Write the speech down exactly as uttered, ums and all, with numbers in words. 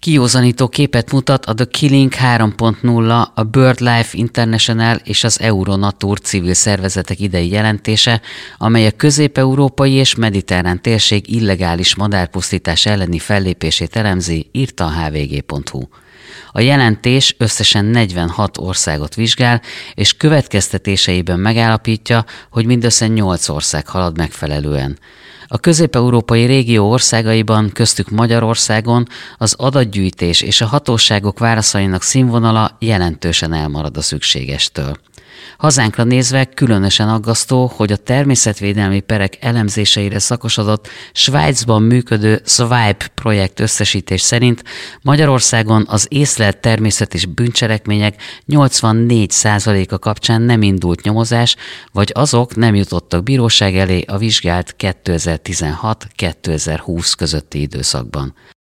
Kiózanító képet mutat a The Killing három pont nulla, a BirdLife International és az Euronatur civil szervezetek idei jelentése, amely a közép-európai és mediterrán térség illegális madárpusztítás elleni fellépését elemzi, írta a há vé gé pont hú. A jelentés összesen negyvenhat országot vizsgál, és következtetéseiben megállapítja, hogy mindössze nyolc ország halad megfelelően. A közép-európai régió országaiban, köztük Magyarországon az adatgyűjtés és a hatóságok válaszainak színvonala jelentősen elmarad a szükségestől. Hazánkra nézve különösen aggasztó, hogy a természetvédelmi perek elemzéseire szakosodott Svájcban működő Swipe projekt összesítés szerint Magyarországon az észlelt természet és bűncselekmények nyolcvannégy százaléka kapcsán nem indult nyomozás, vagy azok nem jutottak bíróság elé a vizsgált kétezer-tizenhat-kétezer-húsz közötti időszakban.